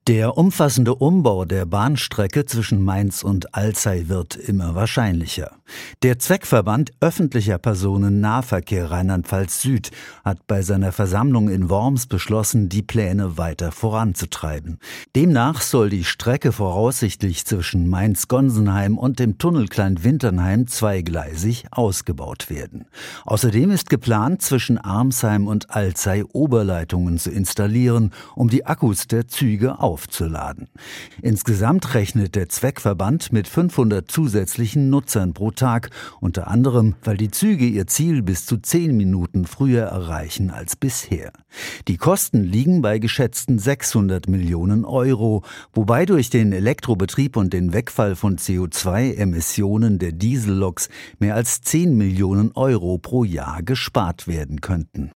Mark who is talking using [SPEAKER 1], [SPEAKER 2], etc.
[SPEAKER 1] Der umfassende Umbau der Bahnstrecke zwischen Mainz und Alzey wird immer wahrscheinlicher. Der Zweckverband öffentlicher Personennahverkehr Rheinland-Pfalz Süd hat bei seiner Versammlung in Worms beschlossen, die Pläne weiter voranzutreiben. Demnach soll die Strecke voraussichtlich zwischen Mainz-Gonsenheim und dem Tunnel Kleinwinternheim zweigleisig ausgebaut werden. Außerdem ist geplant, zwischen Armsheim und Alzey Oberleitungen zu installieren, um die Akkus der Züge aufzuladen. Insgesamt rechnet der Zweckverband mit 500 zusätzlichen Nutzern pro Tag, unter anderem, weil die Züge ihr Ziel bis zu 10 Minuten früher erreichen als bisher. Die Kosten liegen bei geschätzten 600 Millionen Euro, wobei durch den Elektrobetrieb und den Wegfall von CO2-Emissionen der Dieselloks mehr als 10 Millionen Euro pro Jahr gespart werden könnten.